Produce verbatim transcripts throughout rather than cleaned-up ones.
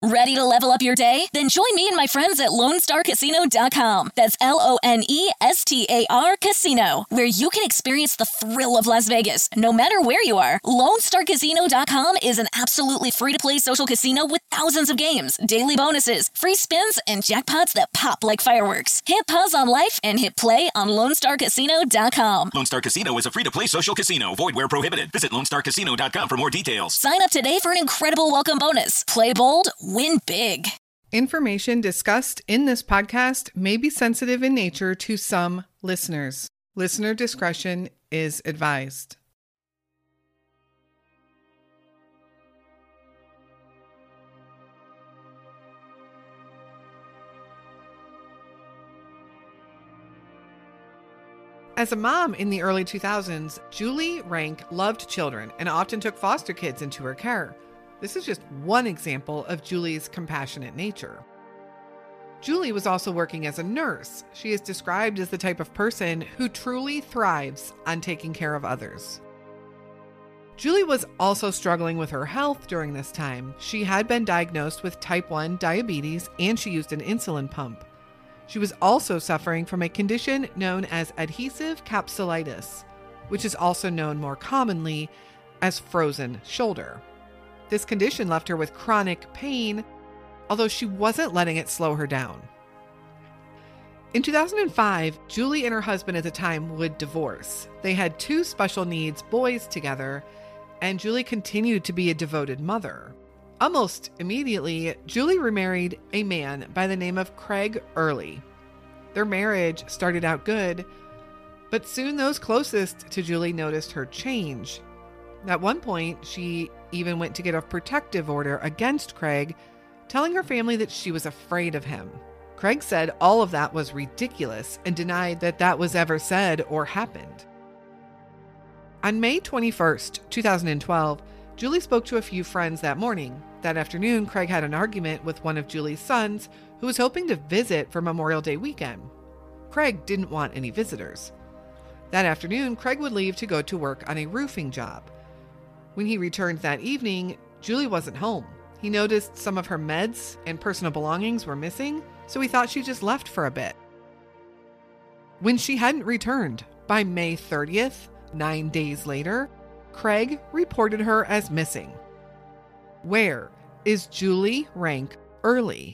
Ready to level up your day? Then join me and my friends at Lone Star Casino dot com. That's L O N E S T A R Casino, where you can experience the thrill of Las Vegas, no matter where you are. Lone Star Casino dot com is an absolutely free-to-play social casino with thousands of games, daily bonuses, free spins, and jackpots that pop like fireworks. Hit pause on life and hit play on Lone Star Casino dot com. Lone Star Casino is a free-to-play social casino. Void where prohibited. Visit Lone Star Casino dot com for more details. Sign up today for an incredible welcome bonus. Play bold, win big. Information discussed in this podcast may be sensitive in nature to some listeners. Listener discretion is advised. As a mom in the early two thousands, Julie Rank loved children and often took foster kids into her care. This is just one example of Julie's compassionate nature. Julie was also working as a nurse. She is described as the type of person who truly thrives on taking care of others. Julie was also struggling with her health during this time. She had been diagnosed with type one diabetes and she used an insulin pump. She was also suffering from a condition known as adhesive capsulitis, which is also known more commonly as frozen shoulder. This condition left her with chronic pain, although she wasn't letting it slow her down. In two thousand five, Julie and her husband at the time would divorce. They had two special needs boys together, and Julie continued to be a devoted mother. Almost immediately, Julie remarried a man by the name of Craig Early. Their marriage started out good, but soon those closest to Julie noticed her change. At one point, she even went to get a protective order against Craig, telling her family that she was afraid of him. Craig said all of that was ridiculous and denied that that was ever said or happened. On May twenty-first, two thousand twelve, Julie spoke to a few friends that morning. That afternoon, Craig had an argument with one of Julie's sons who was hoping to visit for Memorial Day weekend. Craig didn't want any visitors. That afternoon, Craig would leave to go to work on a roofing job. When he returned that evening, Julie wasn't home. He noticed some of her meds and personal belongings were missing, so he thought she just left for a bit. When she hadn't returned, by May thirtieth, nine days later, Craig reported her as missing. Where is Julie Rank Early?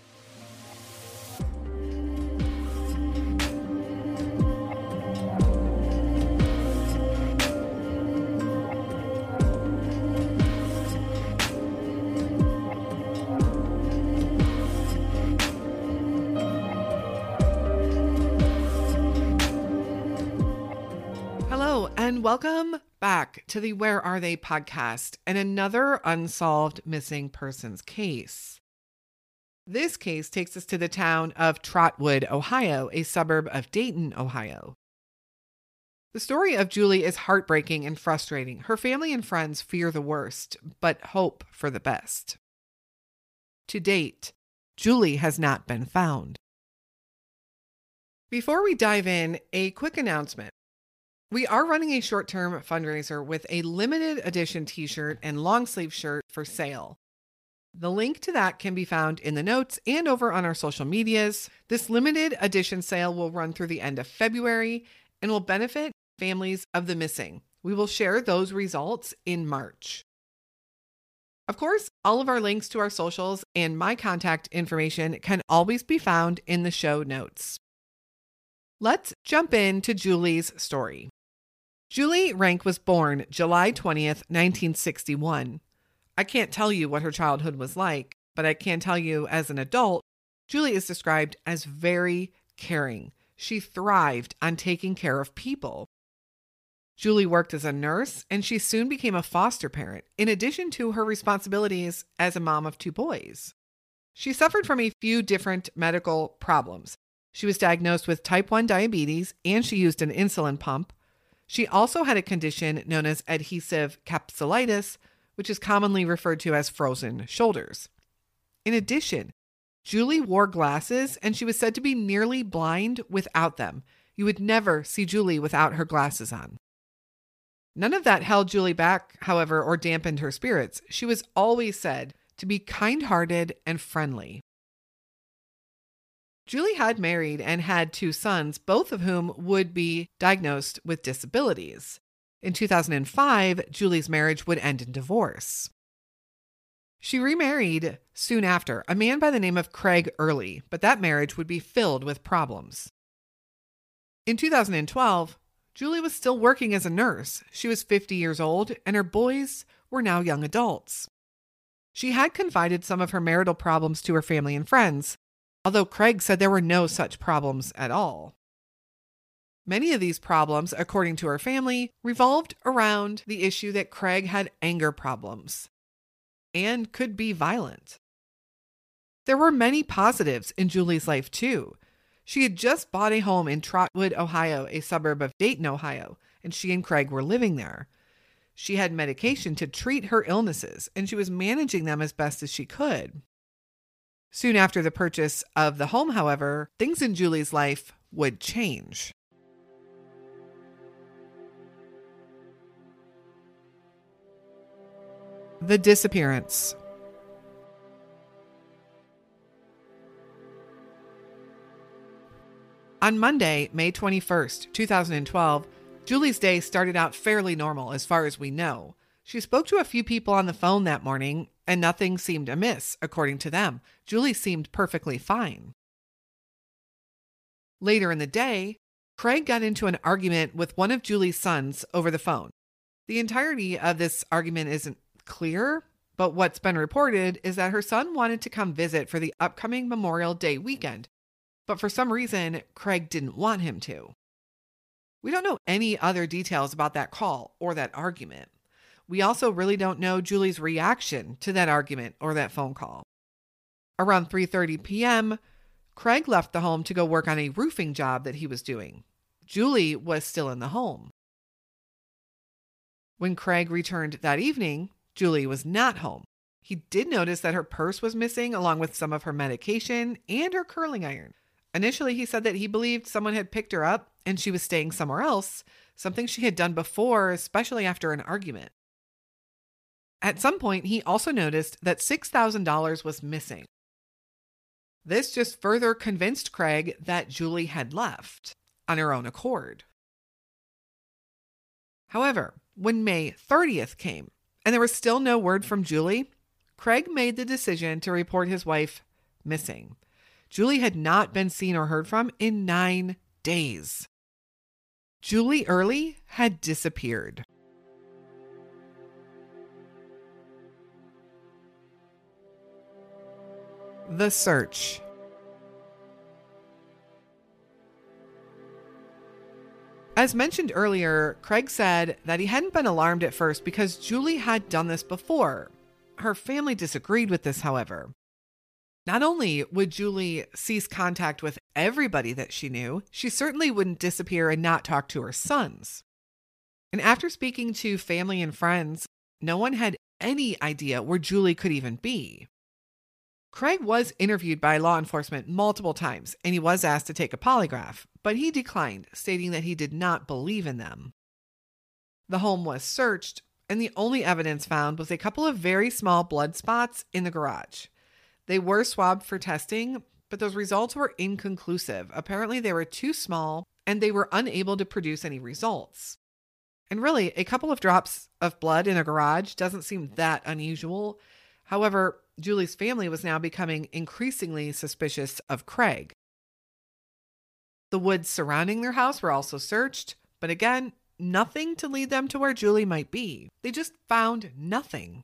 And welcome back to the Where Are They podcast and another unsolved missing persons case. This case takes us to the town of Trotwood, Ohio, a suburb of Dayton, Ohio. The story of Julie is heartbreaking and frustrating. Her family and friends fear the worst, but hope for the best. To date, Julie has not been found. Before we dive in, a quick announcement. We are running a short-term fundraiser with a limited edition t-shirt and long sleeve shirt for sale. The link to that can be found in the notes and over on our social medias. This limited edition sale will run through the end of February and will benefit families of the missing. We will share those results in March. Of course, all of our links to our socials and my contact information can always be found in the show notes. Let's jump into Julie's story. Julie Rank was born July twentieth, nineteen sixty-one. I can't tell you what her childhood was like, but I can tell you as an adult, Julie is described as very caring. She thrived on taking care of people. Julie worked as a nurse, and she soon became a foster parent, in addition to her responsibilities as a mom of two boys. She suffered from a few different medical problems. She was diagnosed with type one diabetes, and she used an insulin pump. She also had a condition known as adhesive capsulitis, which is commonly referred to as frozen shoulders. In addition, Julie wore glasses, and she was said to be nearly blind without them. You would never see Julie without her glasses on. None of that held Julie back, however, or dampened her spirits. She was always said to be kind-hearted and friendly. Julie had married and had two sons, both of whom would be diagnosed with disabilities. In two thousand five, Julie's marriage would end in divorce. She remarried soon after, a man by the name of Craig Early, but that marriage would be filled with problems. In two thousand twelve, Julie was still working as a nurse. She was fifty years old, and her boys were now young adults. She had confided some of her marital problems to her family and friends, although Craig said there were no such problems at all. Many of these problems, according to her family, revolved around the issue that Craig had anger problems and could be violent. There were many positives in Julie's life, too. She had just bought a home in Trotwood, Ohio, a suburb of Dayton, Ohio, and she and Craig were living there. She had medication to treat her illnesses, and she was managing them as best as she could. Soon after the purchase of the home, however, things in Julie's life would change. The disappearance. On Monday, May twenty-first, two thousand twelve, Julie's day started out fairly normal as far as we know. She spoke to a few people on the phone that morning, and nothing seemed amiss, according to them. Julie seemed perfectly fine. Later in the day, Craig got into an argument with one of Julie's sons over the phone. The entirety of this argument isn't clear, but what's been reported is that her son wanted to come visit for the upcoming Memorial Day weekend, but for some reason, Craig didn't want him to. We don't know any other details about that call or that argument. We also really don't know Julie's reaction to that argument or that phone call. Around three thirty p.m., Craig left the home to go work on a roofing job that he was doing. Julie was still in the home. When Craig returned that evening, Julie was not home. He did notice that her purse was missing, along with some of her medication and her curling iron. Initially, he said that he believed someone had picked her up and she was staying somewhere else, something she had done before, especially after an argument. At some point, he also noticed that six thousand dollars was missing. This just further convinced Craig that Julie had left on her own accord. However, when May thirtieth came and there was still no word from Julie, Craig made the decision to report his wife missing. Julie had not been seen or heard from in nine days. Julie Early had disappeared. The search. As mentioned earlier, Craig said that he hadn't been alarmed at first because Julie had done this before. Her family disagreed with this, however. Not only would Julie cease contact with everybody that she knew, she certainly wouldn't disappear and not talk to her sons. And after speaking to family and friends, no one had any idea where Julie could even be. Craig was interviewed by law enforcement multiple times, and he was asked to take a polygraph, but he declined, stating that he did not believe in them. The home was searched, and the only evidence found was a couple of very small blood spots in the garage. They were swabbed for testing, but those results were inconclusive. Apparently, they were too small, and they were unable to produce any results. And really, a couple of drops of blood in a garage doesn't seem that unusual. However, Julie's family was now becoming increasingly suspicious of Craig. The woods surrounding their house were also searched, but again, nothing to lead them to where Julie might be. They just found nothing.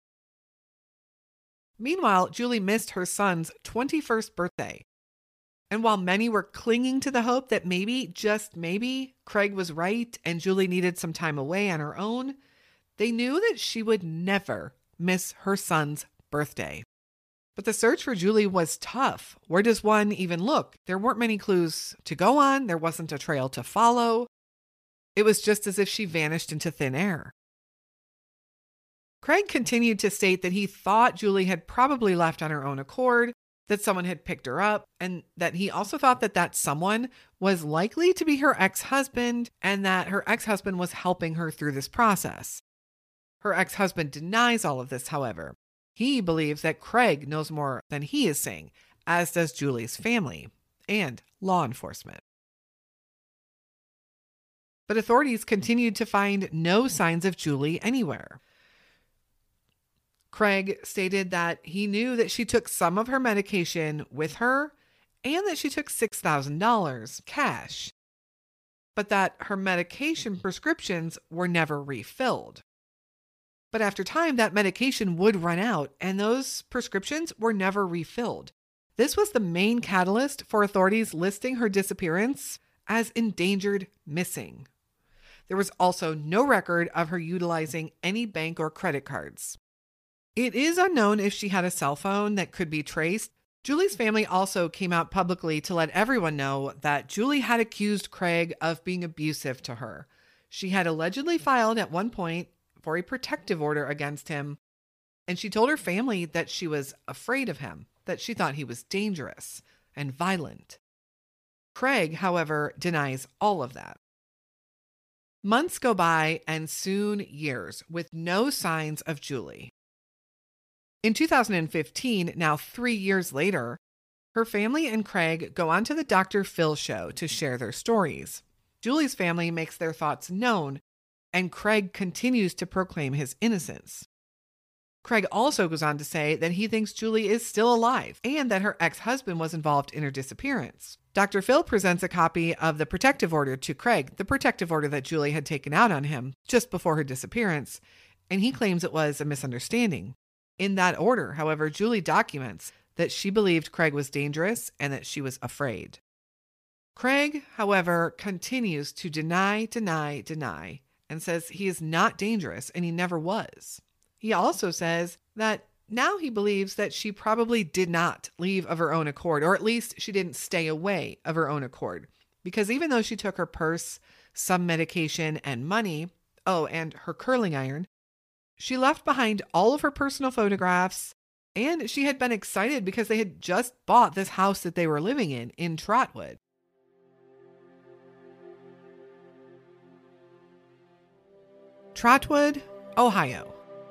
Meanwhile, Julie missed her son's twenty-first birthday. And while many were clinging to the hope that maybe, just maybe, Craig was right and Julie needed some time away on her own, they knew that she would never miss her son's birthday. But the search for Julie was tough. Where does one even look? There weren't many clues to go on. There wasn't a trail to follow. It was just as if she vanished into thin air. Craig continued to state that he thought Julie had probably left on her own accord, that someone had picked her up, and that he also thought that that someone was likely to be her ex-husband, and that her ex-husband was helping her through this process. Her ex-husband denies all of this, however. He believes that Craig knows more than he is saying, as does Julie's family and law enforcement. But authorities continued to find no signs of Julie anywhere. Craig stated that he knew that she took some of her medication with her and that she took six thousand dollars cash, but that her medication prescriptions were never refilled. But after time, that medication would run out and those prescriptions were never refilled. This was the main catalyst for authorities listing her disappearance as endangered missing. There was also no record of her utilizing any bank or credit cards. It is unknown if she had a cell phone that could be traced. Julie's family also came out publicly to let everyone know that Julie had accused Craig of being abusive to her. She had allegedly filed at one point for a protective order against him, and she told her family that she was afraid of him, that she thought he was dangerous and violent. Craig, however, denies all of that. Months go by and soon years with no signs of Julie. In two thousand fifteen, now three years later, her family and Craig go on to the Doctor Phil show to share their stories. Julie's family makes their thoughts known, and Craig continues to proclaim his innocence. Craig also goes on to say that he thinks Julie is still alive and that her ex-husband was involved in her disappearance. Doctor Phil presents a copy of the protective order to Craig, the protective order that Julie had taken out on him just before her disappearance, and he claims it was a misunderstanding. In that order, however, Julie documents that she believed Craig was dangerous and that she was afraid. Craig, however, continues to deny, deny, deny, and says he is not dangerous and he never was. He also says that now he believes that she probably did not leave of her own accord, or at least she didn't stay away of her own accord, because even though she took her purse, some medication, and money, oh, and her curling iron, she left behind all of her personal photographs, and she had been excited because they had just bought this house that they were living in, in Trotwood. Trotwood, Ohio.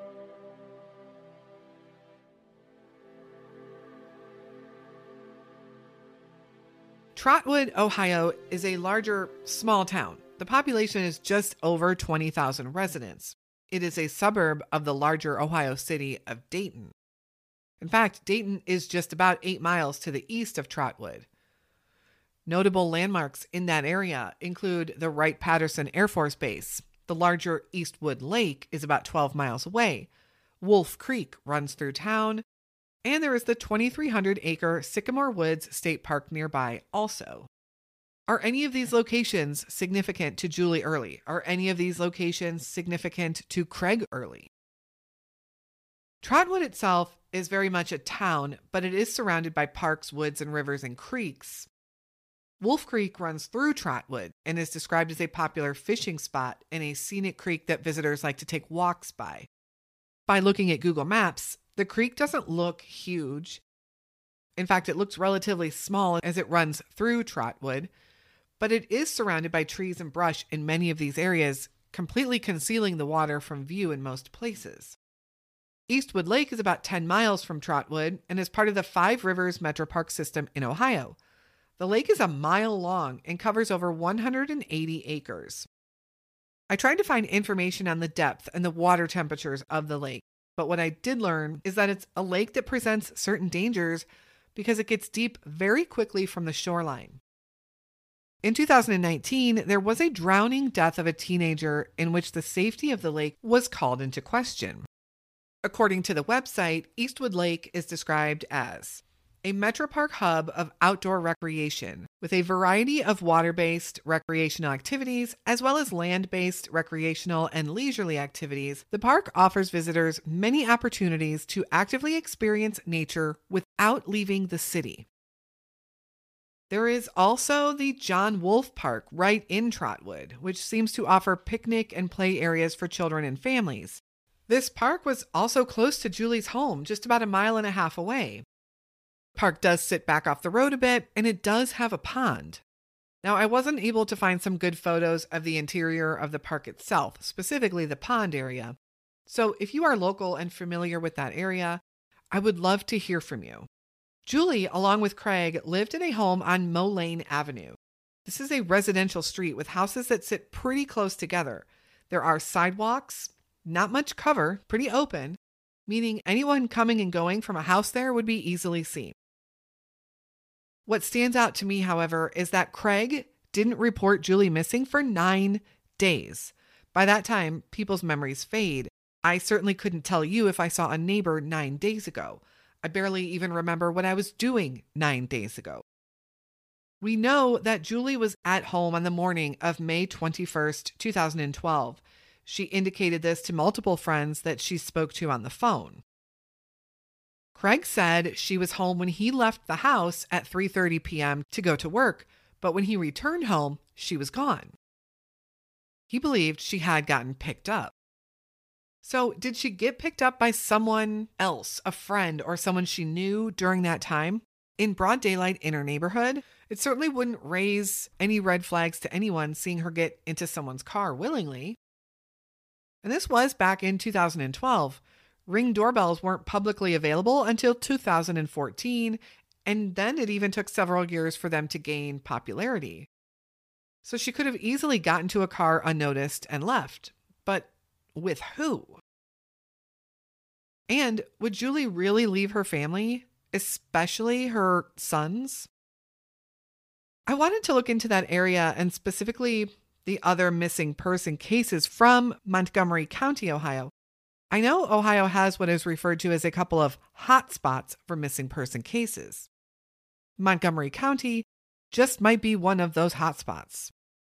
Trotwood, Ohio is a larger, small town. The population is just over twenty thousand residents. It is a suburb of the larger Ohio city of Dayton. In fact, Dayton is just about eight miles to the east of Trotwood. Notable landmarks in that area include the Wright-Patterson Air Force Base. The larger Eastwood Lake is about twelve miles away. Wolf Creek runs through town. And there is the twenty-three hundred acre Sycamore Woods State Park nearby also. Are any of these locations significant to Julie Early? Are any of these locations significant to Craig Early? Trotwood itself is very much a town, but it is surrounded by parks, woods, and rivers and creeks. Wolf Creek runs through Trotwood and is described as a popular fishing spot and a scenic creek that visitors like to take walks by. By looking at Google Maps, the creek doesn't look huge. In fact, it looks relatively small as it runs through Trotwood, but it is surrounded by trees and brush in many of these areas, completely concealing the water from view in most places. Eastwood Lake is about ten miles from Trotwood and is part of the Five Rivers Metro Park system in Ohio. The lake is a mile long and covers over one hundred eighty acres. I tried to find information on the depth and the water temperatures of the lake, but what I did learn is that it's a lake that presents certain dangers because it gets deep very quickly from the shoreline. In two thousand nineteen, there was a drowning death of a teenager in which the safety of the lake was called into question. According to the website, Eastwood Lake is described as a Metro Park hub of outdoor recreation with a variety of water-based recreational activities as well as land-based recreational and leisurely activities. The park offers visitors many opportunities to actively experience nature without leaving the city. There is also the John Wolfe Park right in Trotwood, which seems to offer picnic and play areas for children and families. This park was also close to Julie's home, just about a mile and a half away. Park does sit back off the road a bit, and it does have a pond. Now, I wasn't able to find some good photos of the interior of the park itself, specifically the pond area. So if you are local and familiar with that area, I would love to hear from you. Julie, along with Craig, lived in a home on Moline Avenue. This is a residential street with houses that sit pretty close together. There are sidewalks, not much cover, pretty open, meaning anyone coming and going from a house there would be easily seen. What stands out to me, however, is that Craig didn't report Julie missing for nine days. By that time, people's memories fade. I certainly couldn't tell you if I saw a neighbor nine days ago. I barely even remember what I was doing nine days ago. We know that Julie was at home on the morning of May twenty-first, two thousand twelve. She indicated this to multiple friends that she spoke to on the phone. Craig said she was home when he left the house at three thirty p.m. to go to work, but when he returned home, she was gone. He believed she had gotten picked up. So, did she get picked up by someone else, a friend, or someone she knew during that time? In broad daylight in her neighborhood? It certainly wouldn't raise any red flags to anyone seeing her get into someone's car willingly. And this was back in two thousand twelve. Ring doorbells weren't publicly available until two thousand fourteen, and then it even took several years for them to gain popularity. So she could have easily gotten to a car unnoticed and left. But with who? And would Julie really leave her family, especially her sons? I wanted to look into that area and specifically the other missing person cases from Montgomery County, Ohio. I know Ohio has what is referred to as a couple of hot spots for missing person cases. Montgomery County just might be one of those hot spots.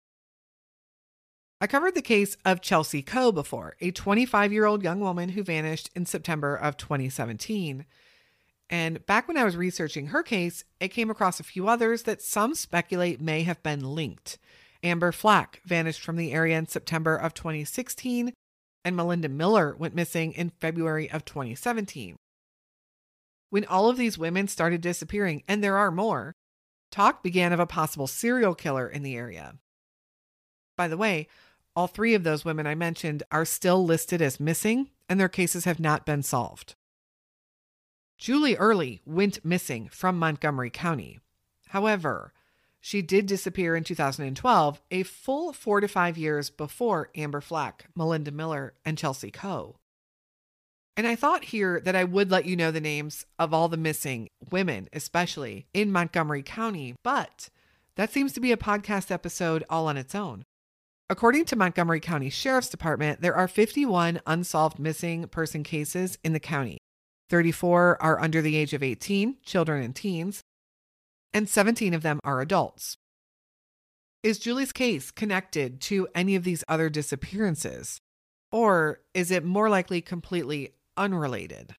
I covered the case of Chelsea Coe before, a twenty-five-year-old young woman who vanished in September of twenty seventeen. And back when I was researching her case, I came across a few others that some speculate may have been linked. Amber Flack vanished from the area in September of twenty sixteen, and Melinda Miller went missing in February of twenty seventeen. When all of these women started disappearing, and there are more, talk began of a possible serial killer in the area. By the way, all three of those women I mentioned are still listed as missing, and their cases have not been solved. Julie Early went missing from Montgomery County. However, she did disappear in two thousand twelve, a full four to five years before Amber Flack, Melinda Miller, and Chelsea Coe. And I thought here that I would let you know the names of all the missing women, especially in Montgomery County, but that seems to be a podcast episode all on its own. According to Montgomery County Sheriff's Department, there are fifty-one unsolved missing person cases in the county. thirty-four are under the age of eighteen, children and teens, and seventeen of them are adults. Is Julie's case connected to any of these other disappearances, or is it more likely completely unrelated?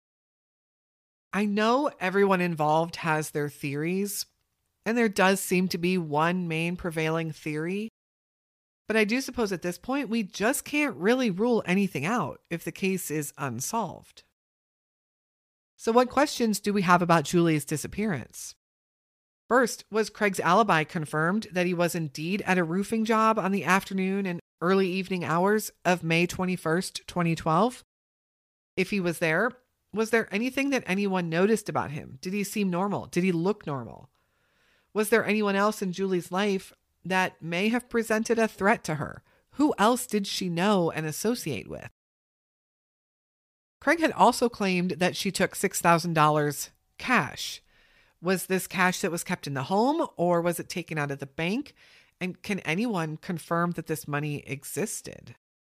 I know everyone involved has their theories, and there does seem to be one main prevailing theory. But I do suppose at this point, we just can't really rule anything out if the case is unsolved. So what questions do we have about Julie's disappearance? First, was Craig's alibi confirmed that he was indeed at a roofing job on the afternoon and early evening hours of May twenty-first, twenty twelve? If he was there, was there anything that anyone noticed about him? Did he seem normal? Did he look normal? Was there anyone else in Julie's life that may have presented a threat to her? Who else did she know and associate with? Craig had also claimed that she took six thousand dollars cash. Was this cash that was kept in the home, or was it taken out of the bank? And can anyone confirm that this money existed?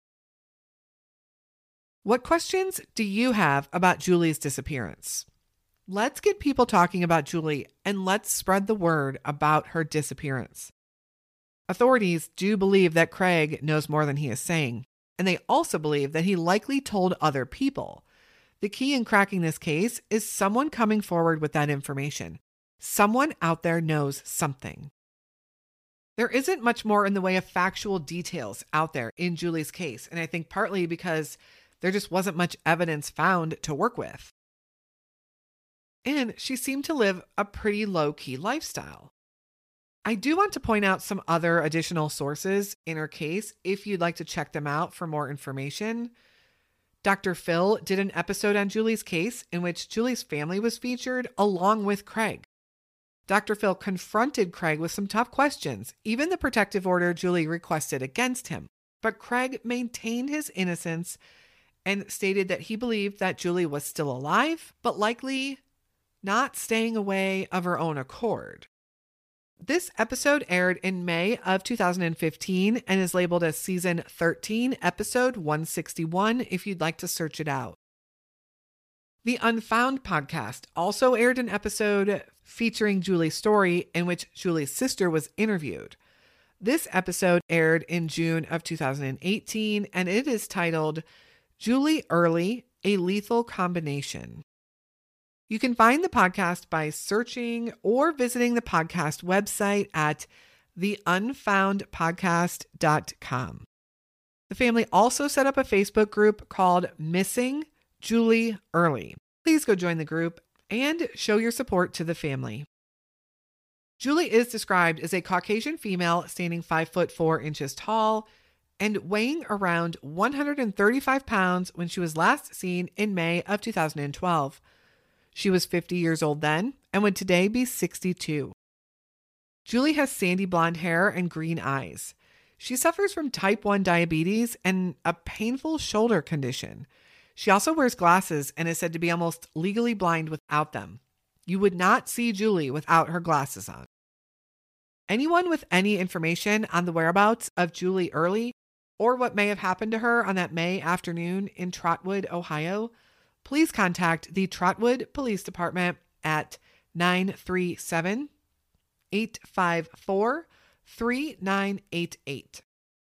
What questions do you have about Julie's disappearance? Let's get people talking about Julie, and let's spread the word about her disappearance. Authorities do believe that Craig knows more than he is saying, and they also believe that he likely told other people. The key in cracking this case is someone coming forward with that information. Someone out there knows something. There isn't much more in the way of factual details out there in Julie's case, and I think partly because there just wasn't much evidence found to work with. And she seemed to live a pretty low-key lifestyle. I do want to point out some other additional sources in her case if you'd like to check them out for more information. Doctor Phil did an episode on Julie's case in which Julie's family was featured along with Craig. Doctor Phil confronted Craig with some tough questions, even the protective order Julie requested against him. But Craig maintained his innocence and stated that he believed that Julie was still alive, but likely not staying away of her own accord. This episode aired in May of two thousand fifteen and is labeled as Season thirteen, Episode one sixty-one, if you'd like to search it out. The Unfound podcast also aired an episode featuring Julie's story in which Julie's sister was interviewed. This episode aired in June of two thousand eighteen, and it is titled Julie Early, A Lethal Combination. You can find the podcast by searching or visiting the podcast website at the unfound podcast dot com. The family also set up a Facebook group called Missing Julie Early. Please go join the group and show your support to the family. Julie is described as a Caucasian female standing five foot four inches tall and weighing around one hundred thirty-five pounds when she was last seen in May of two thousand twelve. She was fifty years old then and would today be sixty-two. Julie has sandy blonde hair and green eyes. She suffers from type one diabetes and a painful shoulder condition. She also wears glasses and is said to be almost legally blind without them. You would not see Julie without her glasses on. Anyone with any information on the whereabouts of Julie Early or what may have happened to her on that May afternoon in Trotwood, Ohio, please contact the Trotwood Police Department at nine three seven, eight five four, three nine eight eight.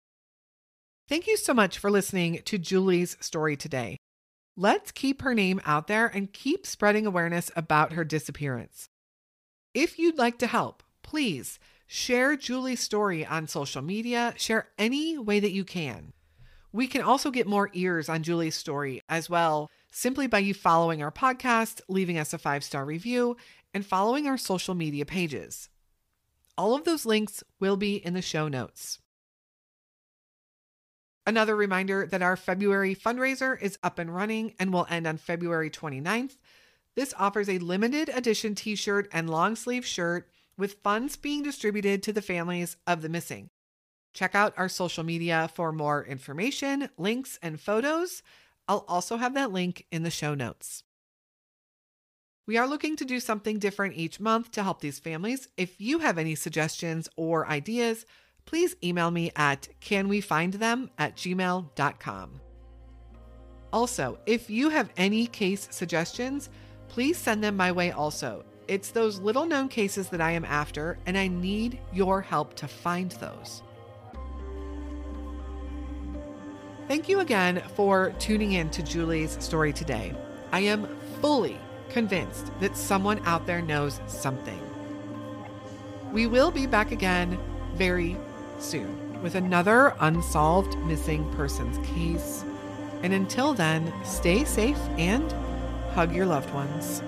Thank you so much for listening to Julie's story today. Let's keep her name out there and keep spreading awareness about her disappearance. If you'd like to help, please share Julie's story on social media. Share any way that you can. We can also get more ears on Julie's story as well, simply by you following our podcast, leaving us a five-star review, and following our social media pages. All of those links will be in the show notes. Another reminder that our February fundraiser is up and running and will end on February twenty-ninth. This offers a limited edition t-shirt and long sleeve shirt with funds being distributed to the families of the missing. Check out our social media for more information, links, and photos. I'll also have that link in the show notes. We are looking to do something different each month to help these families. If you have any suggestions or ideas, please email me at canwefindthem at gmail dot com. Also, if you have any case suggestions, please send them my way also. It's those little known cases that I am after, and I need your help to find those. Thank you again for tuning in to Julie's story today. I am fully convinced that someone out there knows something. We will be back again very soon with another unsolved missing persons case. And until then, stay safe and hug your loved ones.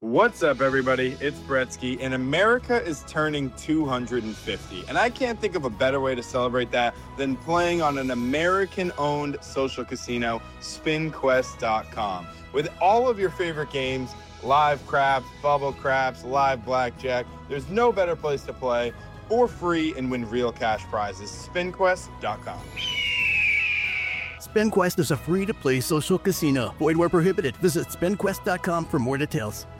What's up, everybody? It's Bretsky, and America is turning two hundred fifty. And I can't think of a better way to celebrate that than playing on an American-owned social casino, spin quest dot com. With all of your favorite games, live craps, bubble craps, live blackjack, there's no better place to play for free and win real cash prizes. spin quest dot com. SpinQuest is a free-to-play social casino. Void where prohibited. Visit spin quest dot com for more details.